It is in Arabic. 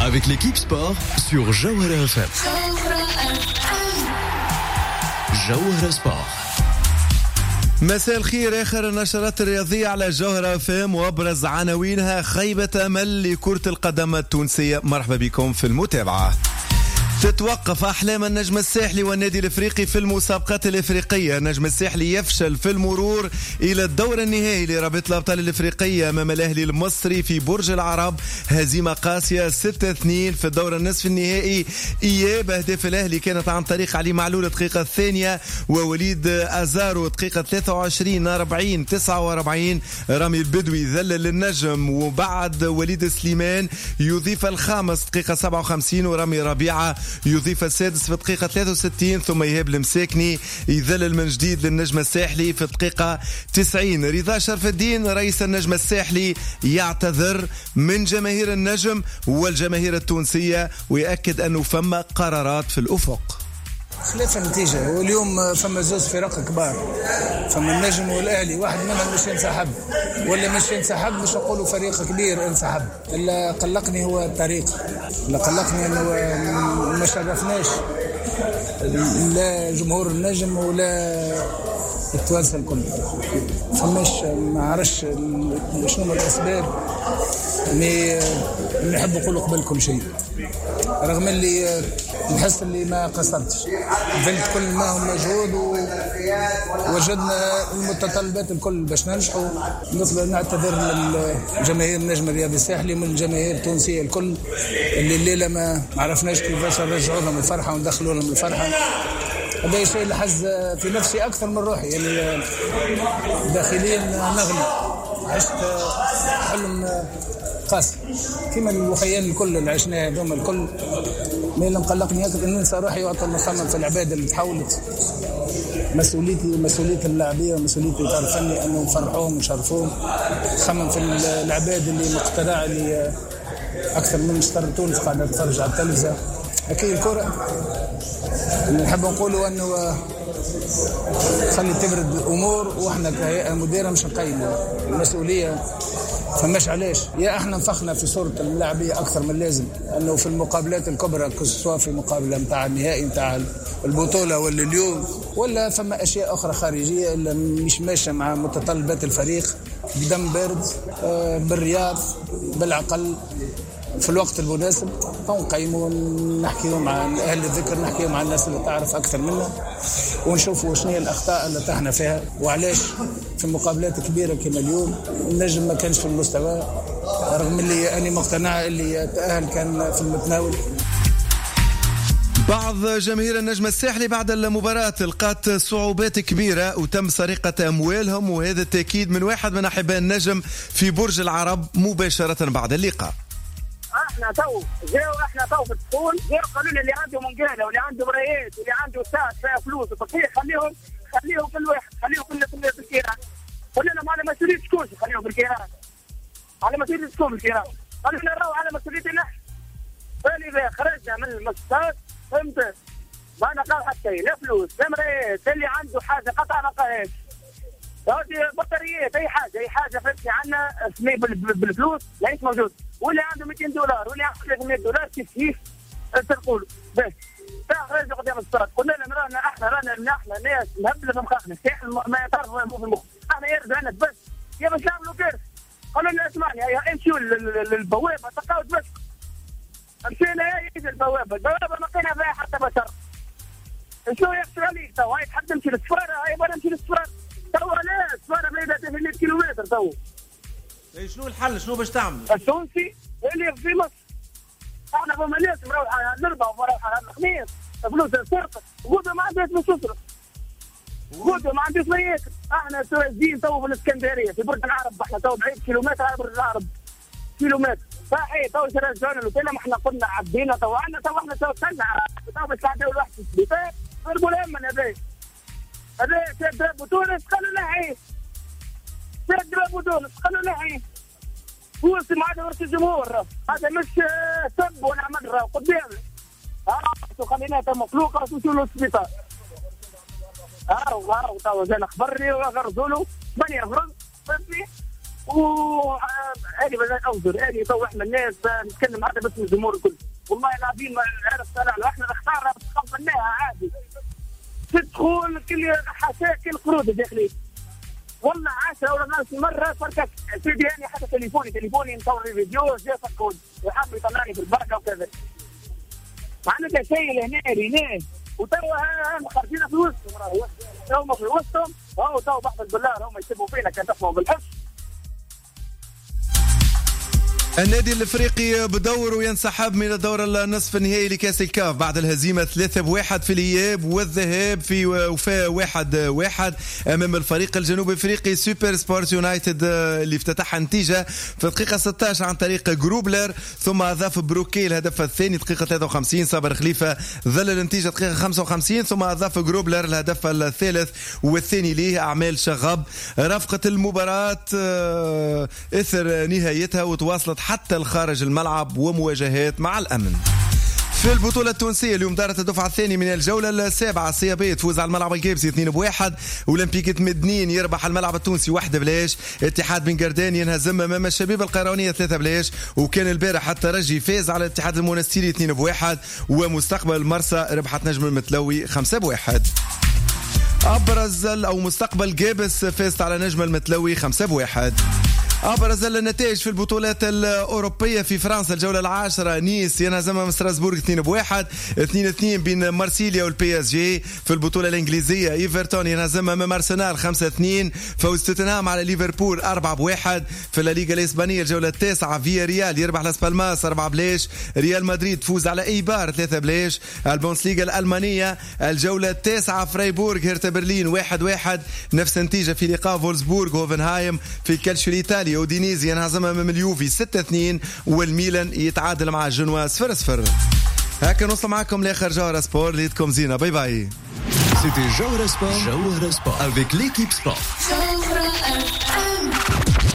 avec l'équipe sport sur Jawhara FM. Jawhara Sport. مساء الخير. آخر النشرات الرياضية على جوهرة FM وأبرز عناوينها: خيبة أمل لكرة القدم التونسية. مرحبا بكم في المتابعة. تتوقف أحلام النجم الساحلي والنادي الإفريقي في المسابقات الإفريقية. النجم الساحلي يفشل في المرور إلى الدور النهائي لرابطة الأبطال الإفريقية أمام الأهلي المصري في برج العرب. هزيمة قاسية 6-2 في الدور النصف النهائي. إياب أهداف الأهلي كانت عن طريق علي معلول الدقيقة الثانية ووليد أزارو الدقيقة 23 40 49. رامي البدوي ذلل للنجم وبعد وليد سليمان يضيف الخامس دقيقة 57 ورامي ربيعة يضيف السادس في الدقيقة 63. ثم إيهاب المساكني يذلل من جديد للنجم الساحلي في الدقيقة 90. رضا شرف الدين رئيس النجم الساحلي يعتذر من جماهير النجم والجماهير التونسية ويأكد أنه فما قرارات في الأفق. خلاف النتيجة، واليوم فما زوز فرق كبار، فما النجم والأهلي، واحد منهم مش ينسحب ولا مش ينسحب، مش نقولوا فريق كبير انسحب. اللي قلقني هو الطريق، اللي قلقني أنه ما شرفناش لا جمهور النجم ولا التوانسة الكل. فماش ما عرفش شنو الأسباب، نحب نقول قبل كل شيء، رغم اللي نحس اللي ما قصرتش، بذلت كل ما هم مجهود ووجدنا المتطلبات الكل باش ننجحوا. نعتذر للجماهير النجم الرياضي الساحلي من الجماهير التونسية الكل اللي الليلة ما عرفناش كيفاش نرجعوا لهم الفرحة وندخلوا لهم الفرحة. هذا الشيء اللي حز في نفسي أكثر من روحي، يعني داخليا نغلي، عشت حلم قاسي كما الوخيان الكل اللي عشناه هذوما الكل. ما اللي مقلقني أكثر إن ننسى روحي وأطل نخمم في العباد اللي تحولت مسؤولية اللاعبية ومسؤولية الإطار الفني أنه نفرحوهم ونشرفوهم. خمم في العباد اللي مقتنع اللي أكثر من شطر تونس قاعدة تتفرج على التلفزة. أكيد الكرة اللي نحب نقوله أنه خلي تبرد الأمور، وإحنا كهيئة مديرة مش نقيموا المسؤولية. فماش علاش يا احنا نفخنا في صورة اللاعبية أكثر من لازم، أنه في المقابلات الكبرى سواء في مقابلة متاع النهائي متاع البطولة ولا اليوم ولا فما أشياء أخرى خارجية اللي مش ماشية مع متطلبات الفريق، بدم بارد بالرياض بالعقل في الوقت المناسب. نقيموا نحكيوا مع أهل الذكر، نحكيوا مع الناس اللي تعرف أكثر منا، ونشوفوا شنو هي الأخطاء اللي طحنا فيها وعلاش في مقابلات كبيرة كما اليوم النجم ما كانش في المستوى، رغم اللي أنا مقتنع اللي تأهل كان في المتناول. بعض جماهير النجم الساحلي بعد المباراة لقات صعوبات كبيرة وتم سرقة أموالهم، وهذا التأكيد من واحد من أحباء النجم في برج العرب مباشرة بعد اللقاء. احنا تو في الدخول جاو قالوا لي اللي عنده منقاله واللي عنده مرايات واللي عنده ساعات فيها فلوس وتصحيح خليهم كل واحد، خليهم في الكيران. قلنا لهم على مسؤولية شكون خليهم في الكيران، على مسؤولية شكون في الكيران؟ قالوا لنا راهو على مسؤوليتنا. فلذا خرجنا من المسطات، فهمت؟ ما نلقاو حتى لا فلوس لا مرايات، اللي عنده حاجه قطع ما لقاهاش. هذه بطاريات اي حاجه فهمتني عندنا بالفلوس ليس موجود. واللي عنده $200 واللي عنده $300 كيف تقولوا بس خرجنا قدام الصاد. قلنا لهم رانا ناس مهبله في مخاخنا، ما يعرف مو في المخ، احنا يرد عندك بس يا باش نعملوا كيف. قالوا لنا اسمعني امشيوا للبوابه تلقاو دمشق. مشينا يجي البوابه ما لقينا فيها حتى بشر. شنو يحصل عليك تو؟ هاي تحب تمشي للسفاره، هاي بغا نمشي للسفاره تو. لا السفاره بعيده 800 كيلومتر تو. شنو الحل؟ شنو باش تعمل؟ التونسي اللي في مصر احنا فما ناس مروحه نربح ومروحه الخميس فلوس سرقه غدا ما عندهاش باش تصرف، غدا ما عندهاش ما ياكل. احنا سواجين تو في الاسكندريه في برج العرب، احنا تو بعيد كيلومتر على برج العرب كيلومتر صحيح. تو رجعنا له احنا قلنا عدينا تو احنا توكلنا تو باش نعديو الواحد في السبيطار ضربوا الامن. هذا سيد تونس قالوا له عيب، سيد تونس قالوا له عيب. هو سمع هذا ورث الجمهور، هذا مش سب ولا مدرة قدامنا. خلينا مخلوقة وشو له السبيطار. تو جانا خبرني وغرزوا له 8 فرنك فهمتني، وهذه بدأت أوزر هذه تو إحنا الناس نتكلم حتى باسم الجمهور الكل والله العظيم ما عرف صراحة احنا نختارها تقبلناها عادي تدخل كل حساء كل قروض داخلي والله 10 ولا 12 مرة فركت سيدي يعني حتى تليفوني نصور فيديو جاء فكون وحاب يطلعني في البركة وكذا معناتها شيء هنا وتوا خارجين في وسطهم هم في وسطهم وهو تو بحث بالله هم يسبوا فينا كان تسمعوا بالحس. النادي الافريقي بدور وينسحب من الدور النصف النهائي لكاس الكاف بعد الهزيمه 3-1 في الاياب والذهاب في وفاء 1-1 امام الفريق الجنوب افريقي سوبر سبورت يونايتد اللي افتتح النتيجه في الدقيقه 16 عن طريق جروبلر ثم اضاف بروكي الهدف الثاني دقيقه 53 صابر خليفه ظل النتيجه دقيقه 55 ثم اضاف جروبلر الهدف الثالث والثاني ليه اعمال شغب رافقه المباراه اثر نهايتها وتواصلت حتى الخارج الملعب ومواجهات مع الأمن. في البطولة التونسية اليوم دارت الدفعة الثانية من الجولة السابعة الصيابية تفوز على الملعب الكيبسي 2-1 أولمبيك مدنين يربح الملعب التونسي 1-0 اتحاد بن قردان ينهزم أمام الشبيبة القيروانية 3-0 وكان البارح الترجي فاز على الاتحاد المونستيري 2-1 ومستقبل مرسى ربحت نجم المتلوي 5-1. أبرز أو مستقبل جابس فاز على نجم المتلوي 5-1. أبرز النتائج في البطولات الأوروبية في فرنسا الجولة العاشرة نيس ينهزم من ستراسبورغ 2-1 بين مارسيليا والبي اس جي. في البطولة الإنجليزية إيفرتون ينهزم من أرسنال 5-2 فوز توتنهام على ليفربول 4-1. في الليغا الإسبانية الجولة التاسعة فيا ريال يربح لاس بالماس 4-0 ريال مدريد تفوز على إيبار 3-0. البوندسليغا الألمانية الجولة التاسعة فرايبورغ هيرتا برلين 1-1 نفس النتيجة في لقاء فولسبورغ هوفنهايم. في الكالشيو الإيطالي اودينيزي ينهزم من اليوفي 6-2 والميلان يتعادل مع جنوا 0-0. هكا نوصل معكم لاخر جوهرة سبور ليدكم زينة باي باي. C'était Jawara Sport avec l'équipe sport.